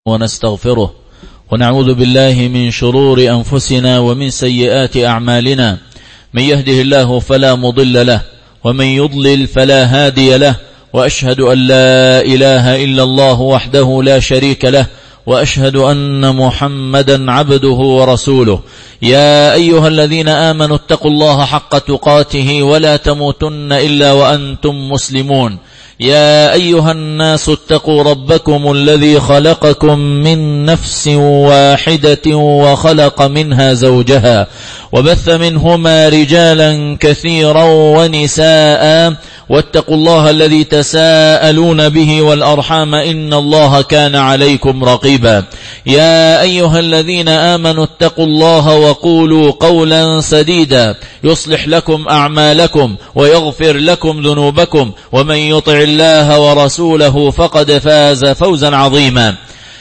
ونستغفره ونعوذ بالله من شرور أنفسنا ومن سيئات أعمالنا. من يهده الله فلا مضل له ومن يضلل فلا هادي له، وأشهد أن لا إله إلا الله وحده لا شريك له، وأشهد أن محمدا عبده ورسوله. يا أيها الذين آمنوا اتقوا الله حق تقاته ولا تموتن إلا وأنتم مسلمون. يا أيها الناس اتقوا ربكم الذي خلقكم من نفس واحدة وخلق منها زوجها وبث منهما رجالا كثيرا ونساء، واتقوا الله الذي تساءلون به والأرحام إن الله كان عليكم رقيبا. يا أيها الذين آمنوا اتقوا الله وقولوا قولا سديدا يصلح لكم أعمالكم ويغفر لكم ذنوبكم، ومن يطع الله ورسوله فقد فاز فوزا عظيما.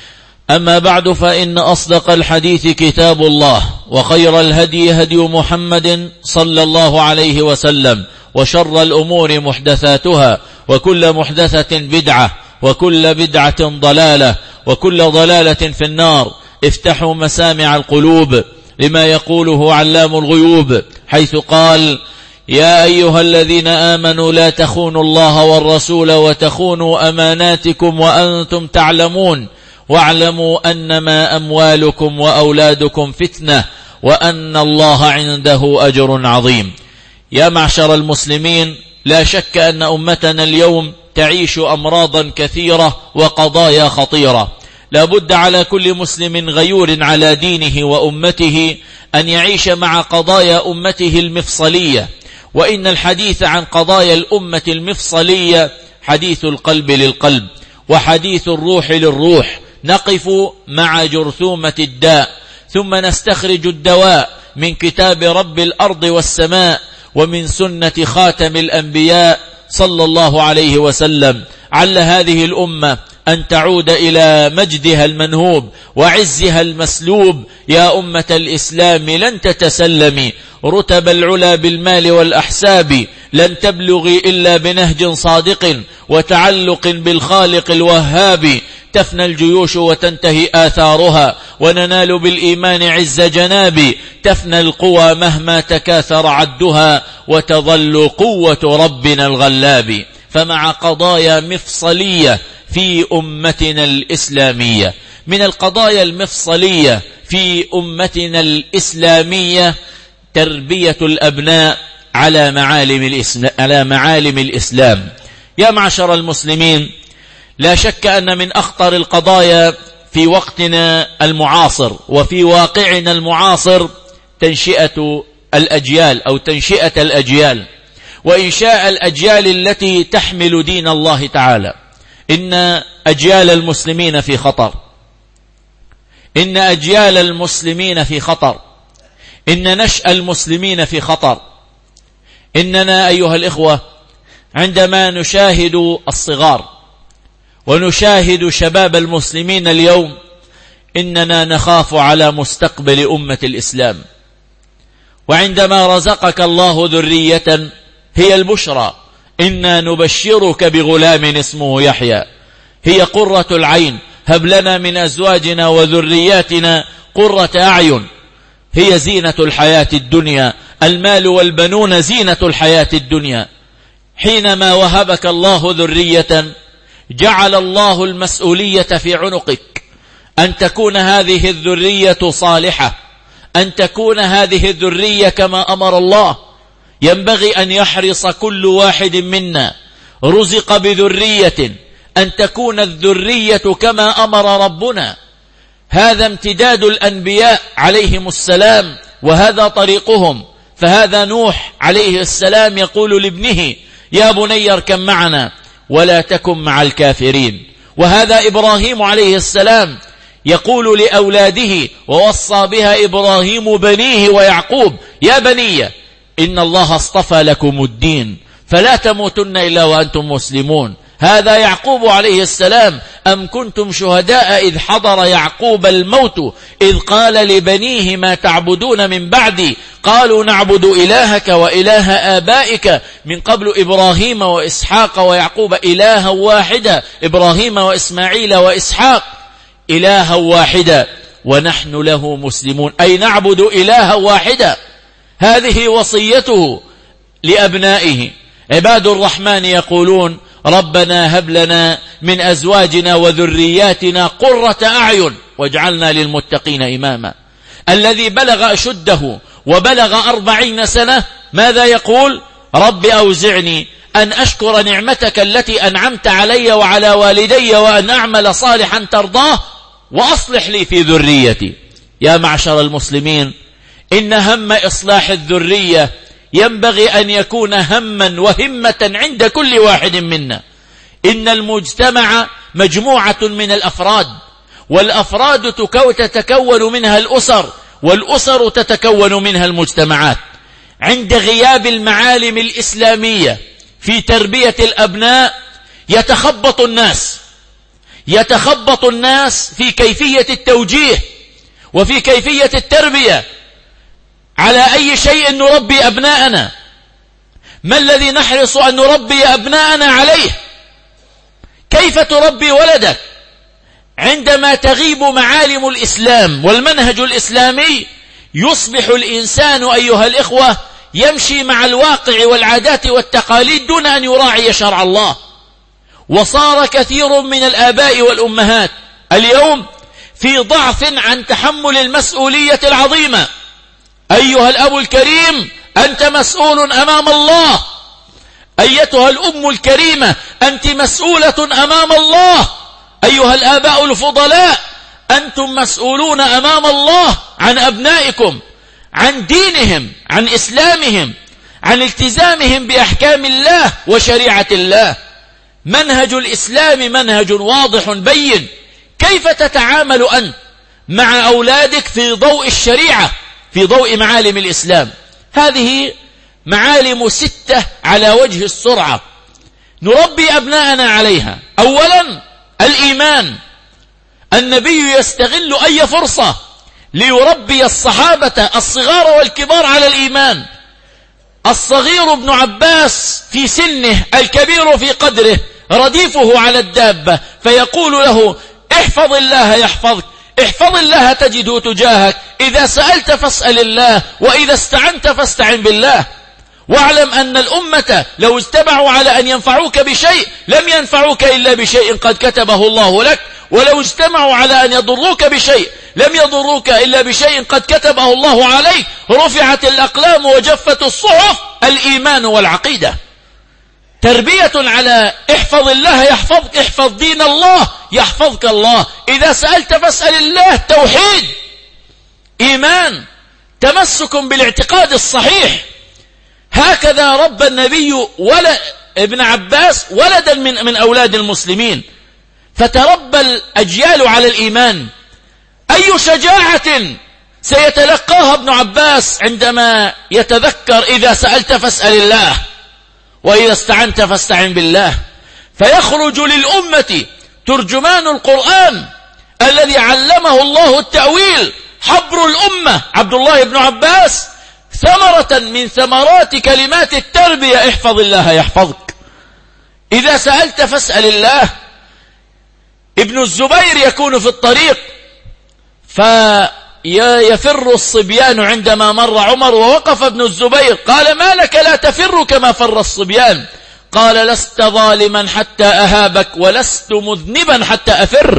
أما بعد، فإن أصدق الحديث كتاب الله، وخير الهدي هدي محمد صلى الله عليه وسلم، وشر الأمور محدثاتها، وكل محدثة بدعة، وكل بدعة ضلالة، وكل ضلالة في النار. افتحوا مسامع القلوب لما يقوله علام الغيوب، حيث قال: يا أيها الذين آمنوا لا تخونوا الله والرسول وتخونوا أماناتكم وأنتم تعلمون، واعلموا أنما أموالكم وأولادكم فتنة وأن الله عنده أجر عظيم. يا معشر المسلمين، لا شك أن أمتنا اليوم تعيش أمراضا كثيرة وقضايا خطيرة. لا بد على كل مسلم غيور على دينه وأمته أن يعيش مع قضايا أمته المفصلية، وإن الحديث عن قضايا الأمة المفصلية حديث القلب للقلب وحديث الروح للروح. نقف مع جرثومة الداء، ثم نستخرج الدواء من كتاب رب الأرض والسماء ومن سنة خاتم الأنبياء صلى الله عليه وسلم، عل هذه الأمة أن تعود إلى مجدها المنهوب وعزها المسلوب. يا أمة الإسلام، لن تتسلمي رتب العلا بالمال والأحساب، لن تبلغي إلا بنهج صادق وتعلق بالخالق الوهاب. تفنى الجيوش وتنتهي آثارها، وننال بالإيمان عز جناب. تفنى القوى مهما تكاثر عدها، وتظل قوة ربنا الغلاب. فمع قضايا مفصلية في أمتنا الإسلامية، من القضايا المفصلية في أمتنا الإسلامية تربية الأبناء على معالم الإسلام. يا معشر المسلمين، لا شك أن من أخطر القضايا في وقتنا المعاصر وفي واقعنا المعاصر تنشئة الأجيال أو تنشئة الأجيال وإنشاء الأجيال التي تحمل دين الله تعالى. إن أجيال المسلمين في خطر، إن أجيال المسلمين في خطر، إن نشأ المسلمين في خطر. إننا أيها الإخوة عندما نشاهد الصغار ونشاهد شباب المسلمين اليوم، إننا نخاف على مستقبل أمة الإسلام. وعندما رزقك الله ذرية هي البشرى، إنا نبشرك بغلام اسمه يحيى، هي قرة العين، هب لنا من أزواجنا وذرياتنا قرة أعين. هي زينة الحياة الدنيا، المال والبنون زينة الحياة الدنيا. حينما وهبك الله ذرية جعل الله المسؤولية في عنقك، أن تكون هذه الذرية صالحة، أن تكون هذه الذرية كما أمر الله. ينبغي أن يحرص كل واحد منا رزق بذرية أن تكون الذرية كما أمر ربنا. هذا امتداد الأنبياء عليهم السلام، وهذا طريقهم. فهذا نوح عليه السلام يقول لابنه: يا بني اركب معنا ولا تكن مع الكافرين. وهذا إبراهيم عليه السلام يقول لأولاده، ووصى بها إبراهيم بنيه ويعقوب: يا بني إن الله اصطفى لكم الدين فلا تموتن إلا وأنتم مسلمون. هذا يعقوب عليه السلام: أم كنتم شهداء إذ حضر يعقوب الموت إذ قال لبنيه ما تعبدون من بعدي قالوا نعبد إلهك وإله آبائك من قبل إبراهيم وإسحاق ويعقوب إلها واحدا، إبراهيم وإسماعيل وإسحاق. إلها واحدا ونحن له مسلمون، أي نعبد إلها واحدا. هذه وصيته لأبنائه. عباد الرحمن يقولون ربنا هب لنا من أزواجنا وذرياتنا قرة أعين واجعلنا للمتقين إماما. الذي بلغ أشده وبلغ 40 سنة ماذا يقول؟ رب أوزعني أن أشكر نعمتك التي أنعمت علي وعلى والدي وأن أعمل صالحا ترضاه وأصلح لي في ذريتي. يا معشر المسلمين، إن هم إصلاح الذرية ينبغي أن يكون هما وهمة عند كل واحد منا. إن المجتمع مجموعة من الأفراد، والأفراد تتكون منها الأسر، والأسر تتكون منها المجتمعات. عند غياب المعالم الإسلامية في تربية الأبناء يتخبط الناس في كيفية التوجيه وفي كيفية التربية. على أي شيء نربي أبناءنا؟ ما الذي نحرص أن نربي أبناءنا عليه؟ كيف تربي ولدك عندما تغيب معالم الإسلام والمنهج الإسلامي؟ يصبح الإنسان أيها الإخوة يمشي مع الواقع والعادات والتقاليد دون أن يراعي شرع الله. وصار كثير من الآباء والأمهات اليوم في ضعف عن تحمل المسؤولية العظيمة. أيها الأب الكريم أنت مسؤول أمام الله، أيتها الأم الكريمة أنت مسؤولة أمام الله، أيها الآباء الفضلاء أنتم مسؤولون أمام الله عن أبنائكم، عن دينهم، عن إسلامهم، عن التزامهم بأحكام الله وشريعة الله. منهج الإسلام منهج واضح بين. كيف تتعامل أنت مع أولادك في ضوء الشريعة، في ضوء معالم الإسلام؟ هذه معالم 6 على وجه السرعة نربي أبناءنا عليها. أولا الإيمان. النبي يستغل أي فرصة ليربي الصحابة الصغار والكبار على الإيمان. الصغير ابن عباس في سنه، الكبير في قدره، رديفه على الدابة، فيقول له احفظ الله يحفظك، احفظ الله تجده تجاهك، إذا سألت فاسأل الله، وإذا استعنت فاستعن بالله. واعلم أن الأمة لو اجتمعوا على أن ينفعوك بشيء لم ينفعوك إلا بشيء قد كتبه الله لك، ولو اجتمعوا على أن يضروك بشيء لم يضروك إلا بشيء قد كتبه الله عليك. رفعت الأقلام وجفت الصحف. الإيمان والعقيدة. تربية على احفظ الله يحفظك، احفظ دين الله يحفظك الله، إذا سألت فاسأل الله. توحيد، إيمان، تمسك بالاعتقاد الصحيح. هكذا ربى النبي ابن عباس ولدا من أولاد المسلمين، فتربى الأجيال على الإيمان. أي شجاعة سيتلقاها ابن عباس عندما يتذكر إذا سألت فاسأل الله وإذا استعنت فاستعن بالله. فيخرج للأمة ترجمان القرآن الذي علمه الله التأويل، حبر الأمة عبد الله بن عباس، ثمرة من ثمرات كلمات التربية احفظ الله يحفظك. إذا سألت فاسأل الله. ابن الزبير يكون في الطريق فيفر الصبيان عندما مر عمر، ووقف ابن الزبير قال ما لك لا تفر كما فر الصبيان؟ قال لست ظالما حتى أهابك ولست مذنبا حتى أفر.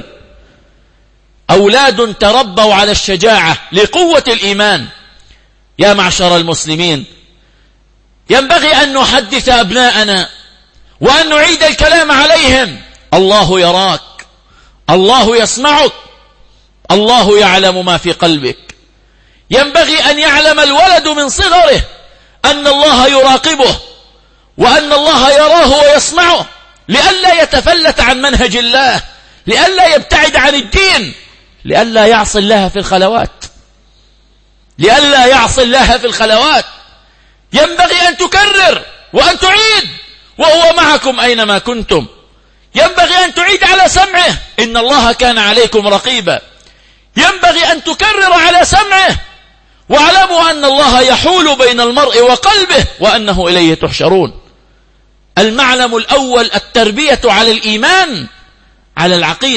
أولاد تربوا على الشجاعة لقوة الإيمان. يا معشر المسلمين، ينبغي أن نحدث أبناءنا وأن نعيد الكلام عليهم. الله يراك، الله يسمعك، الله يعلم ما في قلبك. ينبغي أن يعلم الولد من صغره أن الله يراقبه وأن الله يراه ويسمعه، لئلا يتفلت عن منهج الله، لئلا يبتعد عن الدين، لئلا يعصي الله في الخلوات، لئلا يعصي الله في الخلوات. ينبغي أن تكرر وأن تعيد وهو معكم أينما كنتم. ينبغي أن تعيد على سمعه إن الله كان عليكم رقيبا. ينبغي أن تكرر على سمعه واعلموا أن الله يحول بين المرء وقلبه وأنه إليه تحشرون. المعلم الأول التربية على الإيمان، على العقيدة.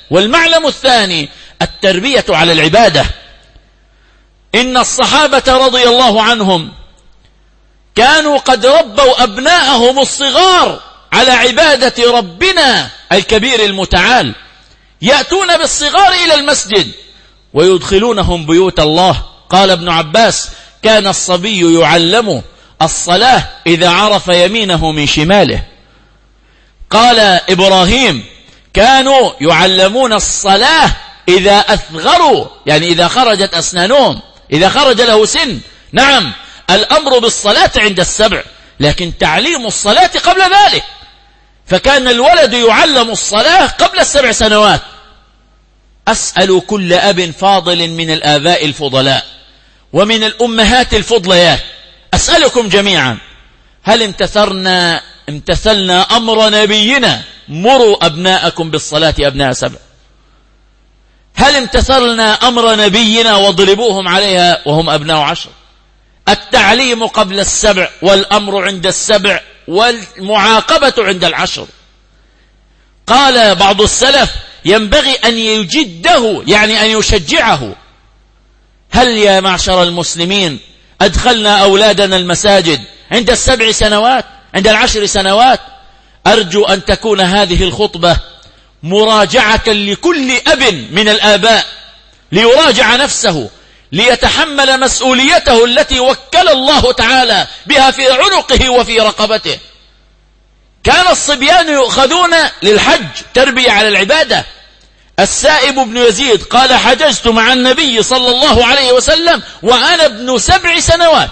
والمعلم الثاني التربية على العبادة. إن الصحابة رضي الله عنهم كانوا قد ربوا أبناءهم الصغار على عبادة ربنا الكبير المتعال، يأتون بالصغار إلى المسجد ويدخلونهم بيوت الله. قال ابن عباس: كان الصبي يعلم الصلاة إذا عرف يمينه من شماله. قال إبراهيم: كانوا يعلمون الصلاة إذا أثغروا، يعني إذا خرجت أسنانهم، إذا خرج له سن. نعم، الأمر بالصلاة عند السبع، لكن تعليم الصلاة قبل ذلك، فكان الولد يعلم الصلاة قبل 7 سنوات. أسأل كل أب فاضل من الآباء الفضلاء ومن الأمهات الفضليات، أسألكم جميعا: هل امتثلنا أمر نبينا مروا أبناءكم بالصلاة أبناء 7؟ هل امتثلنا أمر نبينا واضربوهم عليها وهم أبناء 10؟ التعليم قبل 7 والأمر عند 7 والمعاقبة عند 10. قال بعض السلف: ينبغي أن يجده، يعني أن يشجعه. هل يا معشر المسلمين أدخلنا أولادنا المساجد عند 7 سنوات، عند 10 سنوات؟ أرجو أن تكون هذه الخطبة مراجعة لكل أب من الآباء، ليراجع نفسه، ليتحمل مسؤوليته التي وكل الله تعالى بها في عنقه وفي رقبته. كان الصبيان يؤخذون للحج تربية على العبادة. السائب بن يزيد قال: حججت مع النبي صلى الله عليه وسلم وأنا ابن 7 سنوات.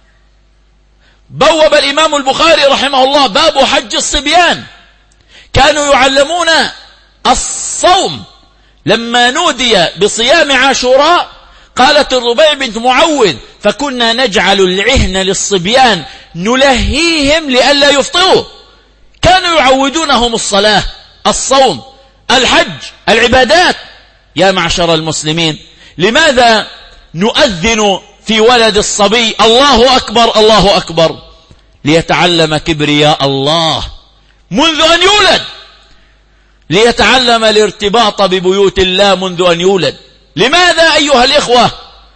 بوب الإمام البخاري رحمه الله باب حج الصبيان. كانوا يعلمون الصوم. لما نودي بصيام عاشوراء قالت الربيع بنت معوذ: فكنا نجعل العهن للصبيان نلهيهم لئلا يفطروا. كانوا يعودونهم الصلاة، الصوم، الحج، العبادات. يا معشر المسلمين، لماذا نؤذن في ولد الصبي الله أكبر الله أكبر؟ ليتعلم كبرياء الله منذ أن يولد، ليتعلم الارتباط ببيوت الله منذ أن يولد. لماذا أيها الإخوة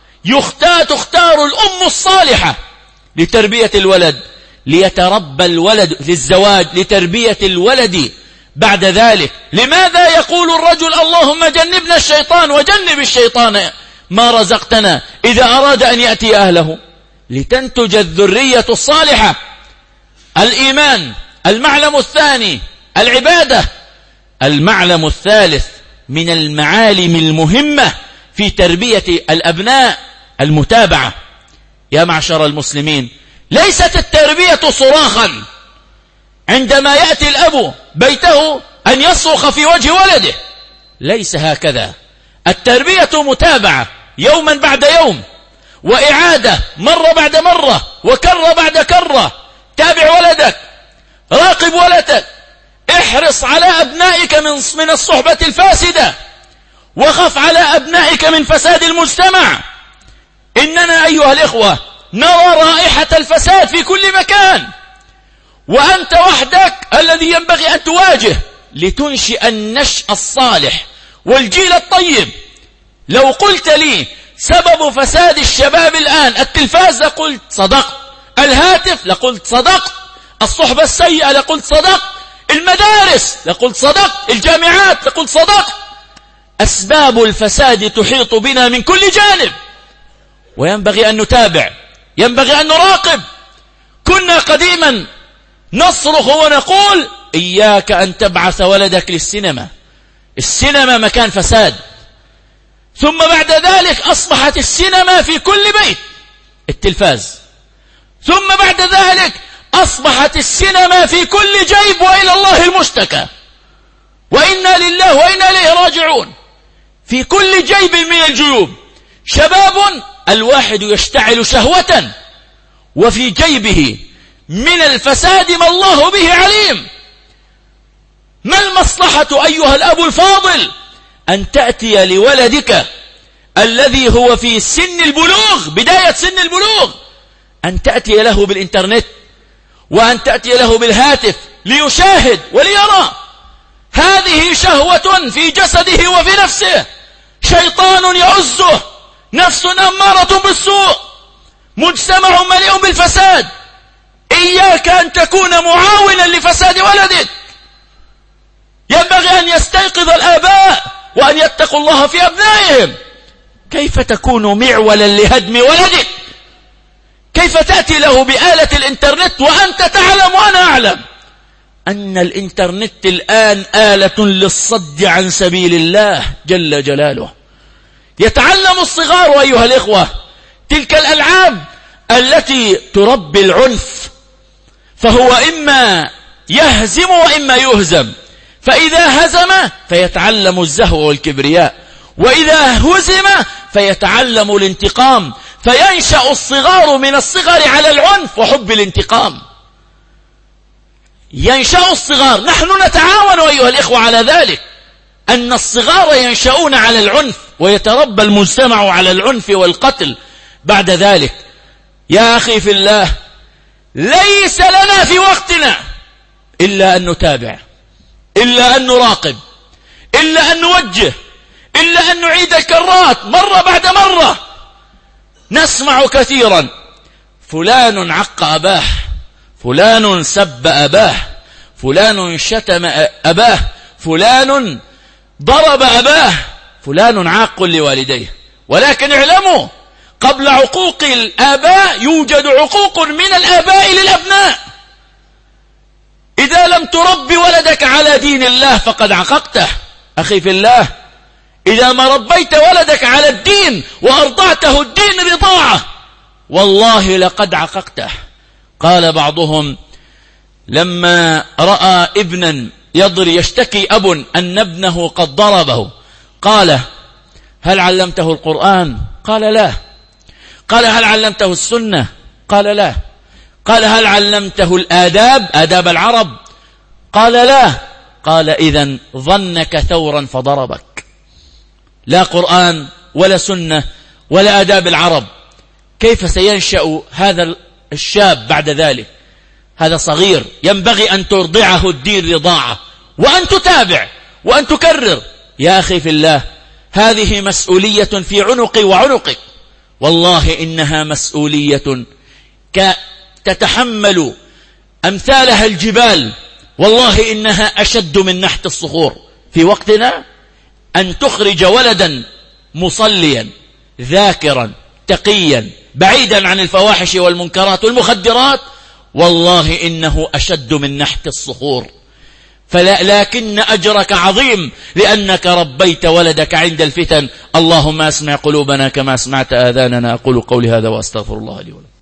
تختار الأم الصالحة لتربية الولد؟ ليتربى الولد للزواج، لتربية الولد بعد ذلك. لماذا يقول الرجل: اللهم جنبنا الشيطان وجنب الشيطان ما رزقتنا، إذا أراد أن يأتي أهله؟ لتنتج الذرية الصالحة. الإيمان. المعلم الثاني العبادة. المعلم الثالث من المعالم المهمة في تربية الأبناء المتابعة. يا معشر المسلمين، ليست التربية صراخا عندما يأتي الأب بيته أن يصرخ في وجه ولده، ليس هكذا. التربية متابعة يوما بعد يوم، وإعادة مرة بعد مرة، وكرة بعد كرة. تابع ولدك، راقب ولدك، احرص على أبنائك من الصحبة الفاسدة، وخف على أبنائك من فساد المجتمع. إننا أيها الإخوة نرى رائحة الفساد في كل مكان، وأنت وحدك الذي ينبغي أن تواجه لتنشئ النشء الصالح والجيل الطيب. لو قلت لي سبب فساد الشباب الآن التلفاز لقلت صدقت، الهاتف لقلت صدقت، الصحبة السيئة لقلت صدقت، المدارس لقلت صدقت، الجامعات لقلت صدقت. أسباب الفساد تحيط بنا من كل جانب، وينبغي أن نتابع، ينبغي أن نراقب. كنا قديما نصرخ ونقول: إياك أن تبعث ولدك للسينما، السينما مكان فساد. ثم بعد ذلك أصبحت السينما في كل بيت، التلفاز. ثم بعد ذلك أصبحت السينما في كل جيب، وإلى الله المشتكى، وإنا لله وإنا إليه راجعون. في كل جيب من الجيوب شباب الواحد يشتعل شهوة، وفي جيبه من الفساد ما الله به عليم. ما المصلحة أيها الأب الفاضل أن تأتي لولدك الذي هو في سن البلوغ، بداية سن البلوغ، أن تأتي له بالإنترنت، وأن تأتي له بالهاتف ليشاهد وليرى؟ هذه شهوة في جسده وفي نفسه، شيطان يعزه، نفس أمارة بالسوء، مجتمع مليء بالفساد. إياك أن تكون معاونا لفساد ولدك. ينبغي أن يستيقظ الآباء وأن يتقوا الله في أبنائهم. كيف تكون معولا لهدم ولدك؟ كيف تأتي له بآلة الإنترنت وأنت تعلم وأنا أعلم أن الإنترنت الآن آلة للصد عن سبيل الله جل جلاله؟ يتعلم الصغار أيها الإخوة تلك الألعاب التي تربي العنف، فهو إما يهزم وإما يهزم، فإذا هزم فيتعلم الزهو والكبرياء، وإذا هزم فيتعلم الانتقام، فينشأ الصغار من الصغر على العنف وحب الانتقام. ينشأ الصغار، نحن نتعاون أيها الإخوة على ذلك، أن الصغار ينشأون على العنف ويتربى المجتمع على العنف والقتل. بعد ذلك يا أخي في الله، ليس لنا في وقتنا إلا أن نتابع، إلا أن نراقب، إلا أن نوجه، إلا أن نعيد الكرات مرة بعد مرة. نسمع كثيرا فلان عق أباه، فلان سب أباه، فلان شتم أباه، فلان ضرب أباه، فلان عاق لوالديه. ولكن اعلموا قبل عقوق الآباء يوجد عقوق من الآباء للأبناء. إذا لم تربي ولدك على دين الله فقد عققته. أخي في الله، إذا ما ربيت ولدك على الدين وأرضعته الدين رضاعة والله لقد عققته. قال بعضهم لما رأى ابنا يشتكي أب أن ابنه قد ضربه، قال هل علمته القرآن؟ قال لا. قال هل علمته السنة؟ قال لا. قال هل علمته الآداب، آداب العرب؟ قال لا. قال إذن ظنك ثورا فضربك. لا قرآن ولا سنة ولا آداب العرب. كيف سينشأ هذا الشاب بعد ذلك؟ هذا صغير، ينبغي أن ترضعه الدين رضاعة، وأن تتابع وأن تكرر. يا أخي في الله، هذه مسؤولية في عنقي وعنقك، والله إنها مسؤولية تتحمل أمثالها الجبال، والله إنها أشد من نحت الصخور. في وقتنا أن تخرج ولدا مصليا ذاكرا تقيا بعيدا عن الفواحش والمنكرات والمخدرات، والله إنه أشد من نحت الصخور. لكن أجرك عظيم لأنك ربيت ولدك عند الفتن. اللهم أسمع قلوبنا كما أسمعت آذاننا. أقول قولي هذا وأستغفر الله لي ولكم.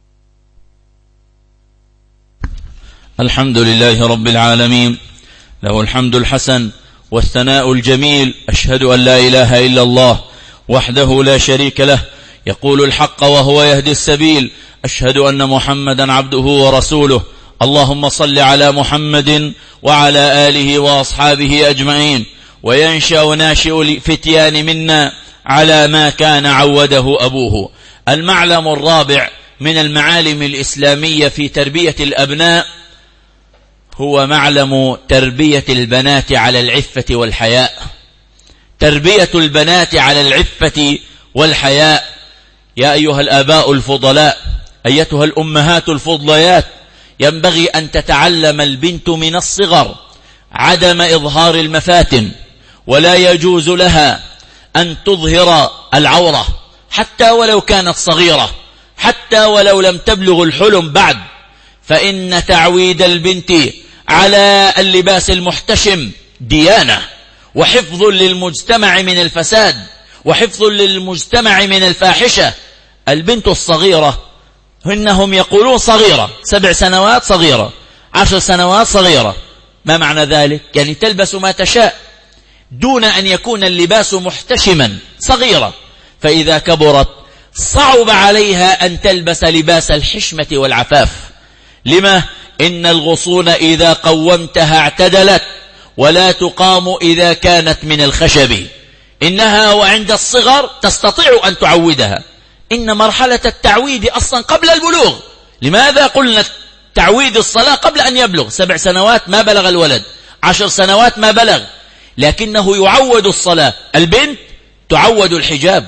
الحمد لله رب العالمين، له الحمد الحسن والثناء الجميل. أشهد أن لا إله إلا الله وحده لا شريك له، يقول الحق وهو يهدي السبيل. أشهد أن محمدا عبده ورسوله. اللهم صل على محمد وعلى آله وأصحابه أجمعين. وينشأ ناشئ الفتيان منا على ما كان عوده أبوه. المعلم الرابع من المعالم الإسلامية في تربية الأبناء هو معلم تربية البنات على العفة والحياء. تربية البنات على العفة والحياء. يا أيها الآباء الفضلاء، أيتها الأمهات الفضليات، ينبغي أن تتعلم البنت من الصغر عدم إظهار المفاتن، ولا يجوز لها أن تظهر العورة حتى ولو كانت صغيرة، حتى ولو لم تبلغ الحلم بعد، فإن تعويد البنت على اللباس المحتشم ديانة وحفظ للمجتمع من الفساد وحفظ للمجتمع من الفاحشة. البنت الصغيرة إنهم يقولون صغيرة، 7 سنوات صغيرة، 10 سنوات صغيرة. ما معنى ذلك؟ يعني تلبس ما تشاء دون أن يكون اللباس محتشما، صغيرة. فإذا كبرت صعب عليها أن تلبس لباس الحشمة والعفاف. لما؟ إن الغصون إذا قومتها اعتدلت، ولا تقام إذا كانت من الخشب. إنها وعند الصغر تستطيع أن تعودها. إن مرحلة التعويد أصلا قبل البلوغ. لماذا قلنا تعويد الصلاة قبل أن يبلغ؟ 7 سنوات ما بلغ الولد، 10 سنوات ما بلغ، لكنه يعود الصلاة. البنت تعود الحجاب،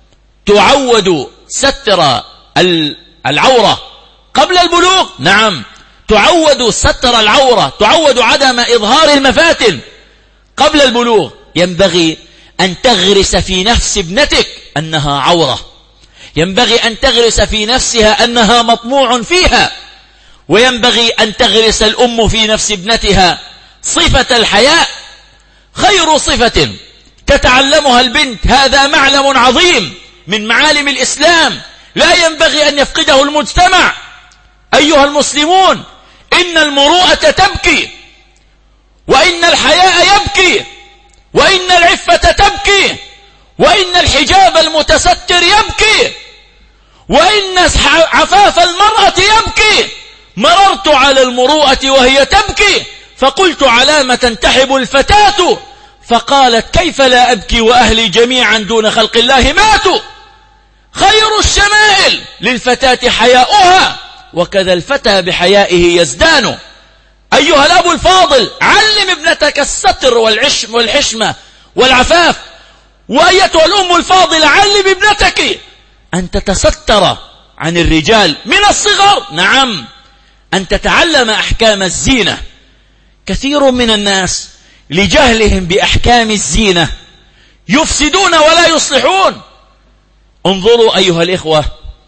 تعود ستر العورة قبل البلوغ، نعم، تعود ستر العورة، تعود عدم إظهار المفاتن قبل البلوغ. ينبغي أن تغرس في نفس ابنتك أنها عورة، ينبغي أن تغرس في نفسها أنها مطموع فيها، وينبغي أن تغرس الأم في نفس ابنتها صفة الحياء. خير صفة تتعلمها البنت، هذا معلم عظيم من معالم الإسلام لا ينبغي أن يفقده المجتمع. أيها المسلمون، إن المروءة تبكي، وإن الحياء يبكي، وإن العفة تبكي، وإن الحجاب المتستر يبكي، وإن عفاف المرأة يبكي. مررت على المروءة وهي تبكي فقلت: على ما تنتحب الفتاة؟ فقالت: كيف لا أبكي وأهلي جميعا دون خلق الله ماتوا. خير الشمائل للفتاة حياؤها، وكذا الفتى بحيائه يزدان. أيها الأب الفاضل، علم ابنتك الستر والحشمة والعفاف. وأيتها الأم الفاضلة، علم ابنتك أن تتستر عن الرجال من الصغر، نعم، أن تتعلم أحكام الزينة. كثير من الناس لجهلهم بأحكام الزينة يفسدون ولا يصلحون. انظروا أيها الإخوة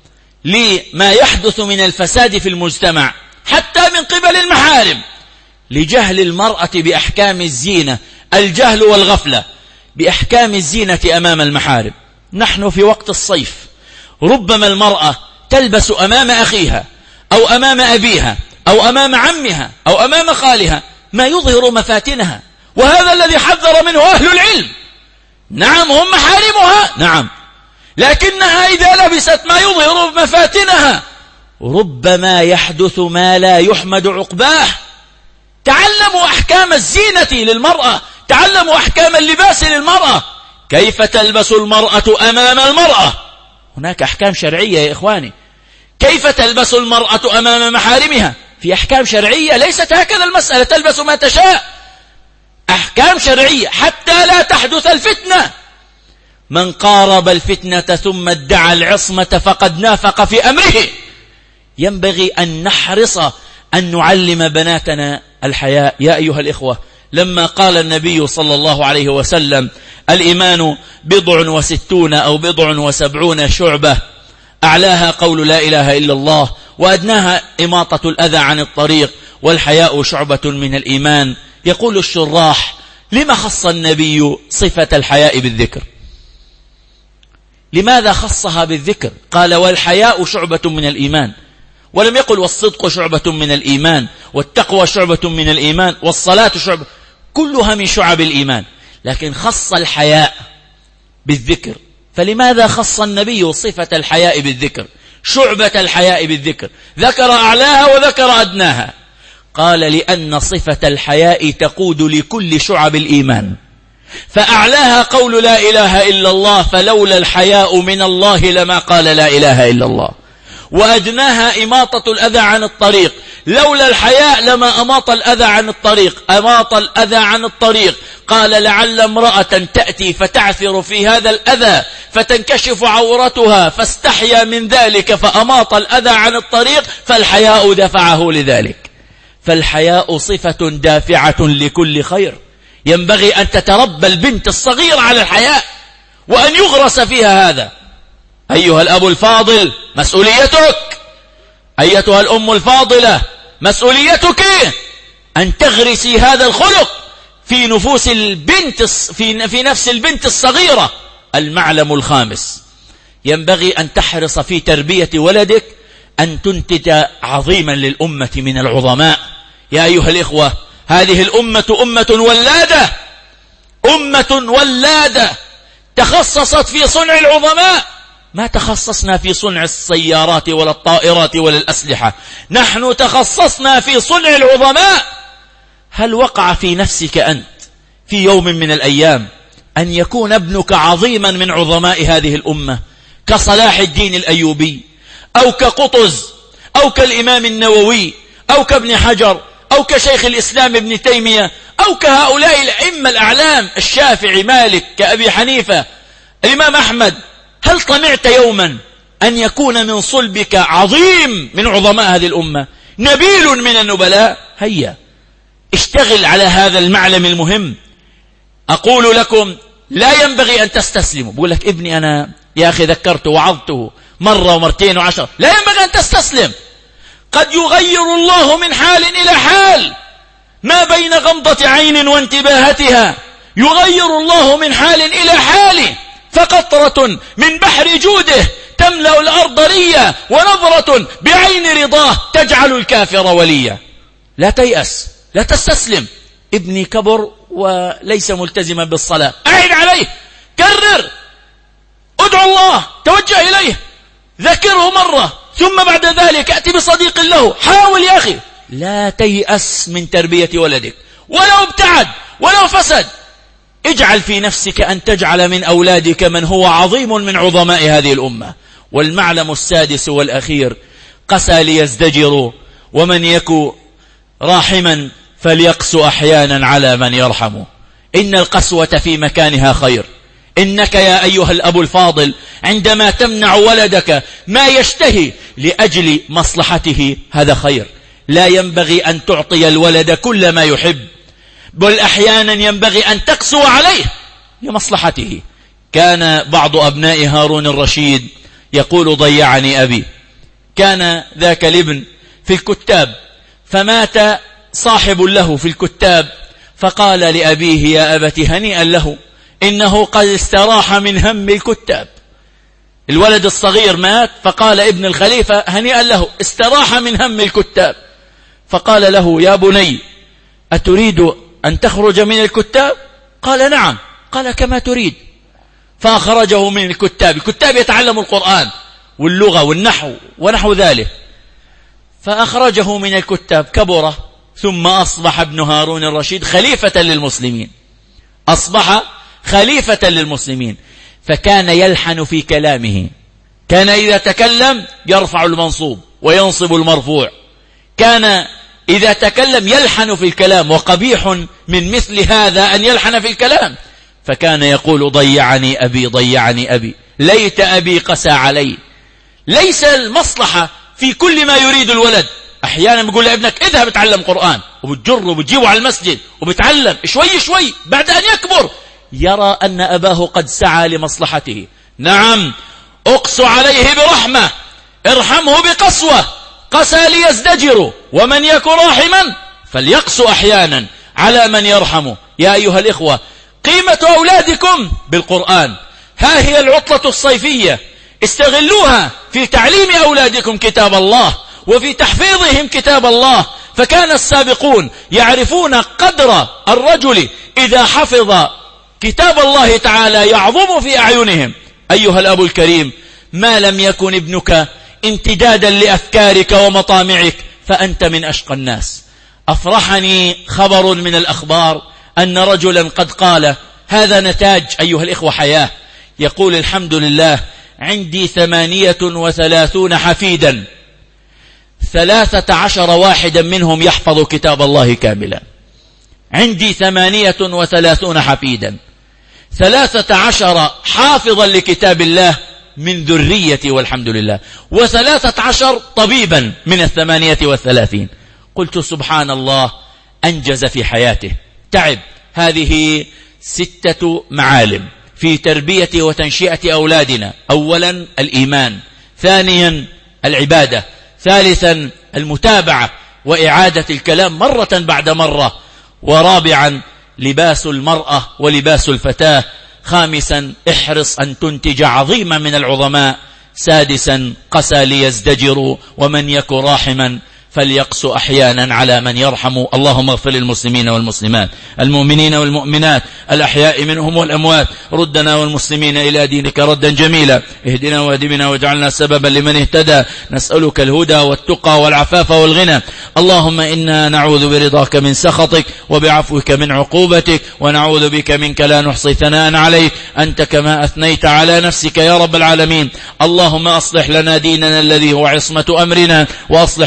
لما يحدث من الفساد في المجتمع حتى من قبل المحارم، لجهل المرأة بأحكام الزينة، الجهل والغفلة بأحكام الزينة أمام المحارم. نحن في وقت الصيف ربما المرأة تلبس أمام أخيها أو أمام أبيها أو أمام عمها أو أمام خالها ما يظهر مفاتنها، وهذا الذي حذر منه أهل العلم. نعم، هم محارمها، نعم، لكنها إذا لبست ما يظهر مفاتنها ربما يحدث ما لا يحمد عقباه. تعلموا أحكام الزينة للمرأة، تعلموا أحكام اللباس للمرأة. كيف تلبس المرأة أمام المرأة؟ هناك أحكام شرعية يا إخواني. كيف تلبس المرأة أمام محارمها؟ في أحكام شرعية، ليست هكذا المسألة تلبس ما تشاء. أحكام شرعية حتى لا تحدث الفتنة. من قارب الفتنة ثم ادعى العصمة فقد نافق في أمره. ينبغي أن نحرص أن نعلم بناتنا الحياء. يا أيها الإخوة، لما قال النبي صلى الله عليه وسلم: الإيمان 60 أو 70 شعبة، أعلاها قول لا إله إلا الله، وأدناها إماطة الأذى عن الطريق، والحياء شعبة من الإيمان. يقول الشراح: لما خص النبي صفة الحياء بالذكر؟ لماذا خصها بالذكر؟ قال: والحياء شعبة من الإيمان، ولم يقل والصدق شعبة من الإيمان، والتقوى شعبة من الإيمان، والصلاة شعبة، كلها من شعب الإيمان، لكن خص الحياء بالذكر. فلماذا خص النبي صفة الحياء بالذكر، شعبة الحياء بالذكر؟ ذكر أعلاها وذكر أدناها. قال: لأن صفة الحياء تقود لكل شعب الإيمان، فأعلاها قول لا إله إلا الله، فلولا الحياء من الله لما قال لا إله إلا الله. وأدناها إماطة الأذى عن الطريق، لولا الحياء لما أماط الأذى عن الطريق، أماط الأذى عن الطريق. قال: لعل امرأة تأتي فتعثر في هذا الأذى فتنكشف عورتها فاستحيا من ذلك فأماط الأذى عن الطريق، فالحياء دفعه لذلك. فالحياء صفة دافعة لكل خير. ينبغي أن تتربى البنت الصغيرة على الحياء وأن يغرس فيها هذا. أيها الأب الفاضل، مسؤوليتك. أيتها الأم الفاضلة، مسؤوليتك أن تغرسي هذا الخلق في نفوس البنت، في نفس البنت الصغيرة. المعلم الخامس، ينبغي أن تحرص في تربية ولدك أن تنتج عظيما للأمة من العظماء. يا أيها الإخوة، هذه الأمة أمة ولادة، أمة ولادة تخصصت في صنع العظماء. ما تخصصنا في صنع السيارات ولا الطائرات ولا الأسلحة، نحن تخصصنا في صنع العظماء. هل وقع في نفسك أنت في يوم من الأيام أن يكون ابنك عظيما من عظماء هذه الأمة، كصلاح الدين الأيوبي أو كقطز أو كالإمام النووي أو كابن حجر أو كشيخ الإسلام ابن تيمية أو كهؤلاء الأئمة الأعلام، الشافعي، مالك، كأبي حنيفة، الإمام أحمد، هل طمعت يوما أن يكون من صلبك عظيم من عظماء هذه الأمة، نبيل من النبلاء؟ هيا اشتغل على هذا المعلم المهم. أقول لكم لا ينبغي أن تستسلموا. بقول لك ابني أنا يا أخي ذكرته وعظته مرة ومرتين وعشر، لا ينبغي أن تستسلم. قد يغير الله من حال إلى حال، ما بين غمضة عين وانتباهتها يغير الله من حال إلى حال. فقطرة من بحر جوده تملأ الأرض ريا، ونظرة بعين رضاه تجعل الكافر وليا. لا تيأس، لا تستسلم. ابني كبر وليس ملتزما بالصلاة، أعد عليه، كرر، ادعو الله، توجه إليه، ذكره مرة، ثم بعد ذلك أتي بصديق له، حاول يا أخي. لا تيأس من تربية ولدك، ولو ابتعد ولو فسد. اجعل في نفسك أن تجعل من أولادك من هو عظيم من عظماء هذه الأمة. والمعلم السادس والأخير: قسى ليزدجروا ومن يكو راحما فليقس أحيانا على من يرحمه. إن القسوة في مكانها خير. إنك يا أيها الأب الفاضل عندما تمنع ولدك ما يشتهي لأجل مصلحته هذا خير. لا ينبغي أن تعطي الولد كل ما يحب، بل أحيانا ينبغي أن تقسو عليه لمصلحته. كان بعض أبناء هارون الرشيد يقول: ضيعني أبي. كان ذاك الابن في الكتاب، فمات صاحب له في الكتاب، فقال لأبيه: يا أبت هنيئا له، إنه قد استراح من هم الكتاب. الولد الصغير مات، فقال ابن الخليفة: هنيئا له، استراح من هم الكتاب. فقال له: يا بني أتريد أن تخرج من الكتاب؟ قال: نعم. قال: كما تريد. فأخرجه من الكتاب. الكتاب يتعلم القرآن واللغة والنحو ونحو ذلك. فأخرجه من الكتاب، كبر، ثم أصبح ابن هارون الرشيد خليفة للمسلمين. أصبح خليفة للمسلمين. فكان يلحن في كلامه، كان إذا تكلم يرفع المنصوب وينصب المرفوع، كان إذا تكلم يلحن في الكلام، وقبيح من مثل هذا أن يلحن في الكلام. فكان يقول: ضيعني أبي، ضيعني أبي، ليت أبي قسى علي. ليس المصلحة في كل ما يريد الولد. أحيانا بيقول لابنك: اذهب اتعلم قرآن، وبتجره وبتجيبه على المسجد وبتعلم شوي شوي، بعد أن يكبر يرى أن أباه قد سعى لمصلحته. نعم، أقسو عليه برحمة، ارحمه بقسوة. قسى ليزدجر ومن يكن راحما فليقسو أحيانا على من يرحمه. يا أيها الإخوة، قيمة أولادكم بالقرآن. ها هي العطلة الصيفية، استغلوها في تعليم أولادكم كتاب الله وفي تحفيظهم كتاب الله. فكان السابقون يعرفون قدر الرجل إذا حفظ كتاب الله تعالى يعظم في أعينهم. أيها الأب الكريم، ما لم يكن ابنك امتدادا لأفكارك ومطامعك فأنت من أشقى الناس. أفرحني خبر من الأخبار أن رجلا قد قال: هذا نتاج أيها الإخوة حياة. يقول: الحمد لله، عندي 38 حفيدا، 13 واحدا منهم يحفظ كتاب الله كاملا. عندي 38 حفيدا، 13 حافظا لكتاب الله من ذريتي والحمد لله، و13 طبيبا من 38. قلت: سبحان الله، أنجز في حياته، تعب. هذه 6 معالم في تربية وتنشئة أولادنا. أولا الإيمان، ثانيا العبادة، ثالثا المتابعة وإعادة الكلام مرة بعد مرة، ورابعا لباس المرأة ولباس الفتاة، خامسا احرص أن تنتج عظيما من العظماء، سادسا قسى ليزدجروا ومن يك راحما فليقس أحيانا على من يرحم. اللهم اغفر للمسلمين والمسلمات، المؤمنين والمؤمنات، الأحياء منهم والأموات. ردنا والمسلمين إلى دينك ردا جميلا. اهدنا واهدنا واجعلنا سببا لمن اهتدى. نسألك الهدى والتقى والعفاف والغنى. اللهم إنا نعوذ برضاك من سخطك وبعفوك من عقوبتك، ونعوذ بك منك لا نحصي ثناء عليك أنت كما أثنيت على نفسك يا رب العالمين. اللهم أصلح لنا ديننا الذي هو عصمة أمرنا، وأصلح لنا دنيانا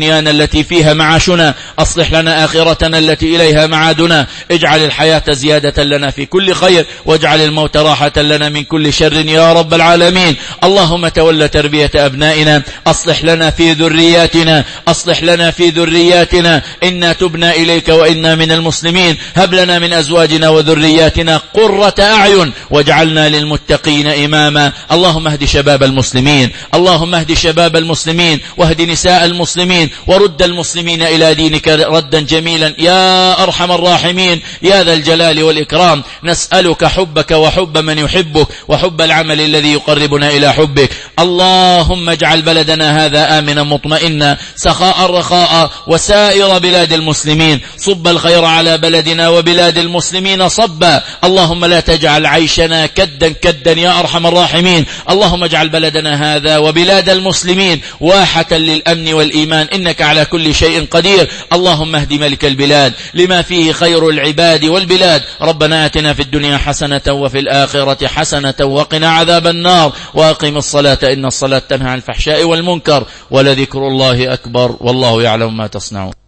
دنيانا التي فيها معاشنا، أصلح لنا آخرتنا التي إليها معادنا، اجعل الحياة زيادة لنا في كل خير، واجعل الموت راحة لنا من كل شر يا رب العالمين. اللهم تولى تربية أبنائنا، أصلح لنا في ذرياتنا، أصلح لنا في ذرياتنا، إنا تبنا إليك وإنا من المسلمين. هب لنا من أزواجنا وذرياتنا قرة أعين واجعلنا للمتقين إماما. اللهم اهد شباب المسلمين، اللهم اهد شباب المسلمين، واهد نساء المسلمين، ورد المسلمين إلى دينك ردا جميلا يا أرحم الراحمين يا ذا الجلال والإكرام. نسألك حبك وحب من يحبك، وحب العمل الذي يقربنا إلى حبك. اللهم اجعل بلدنا هذا آمنا مطمئنا سخاء رخاء، وسائر بلاد المسلمين. صب الخير على بلدنا وبلاد المسلمين صبا. اللهم لا تجعل عيشنا كدا يا أرحم الراحمين. اللهم اجعل بلدنا هذا وبلاد المسلمين واحة للأمن والإيمان، إنك على كل شيء قدير. اللهم اهد ملك البلاد لما فيه خير العباد والبلاد. ربنا آتنا في الدنيا حسنة وفي الآخرة حسنة وقنا عذاب النار. وأقم الصلاة إن الصلاة تنهى عن الفحشاء والمنكر، ولذكر الله أكبر، والله يعلم ما تصنعون.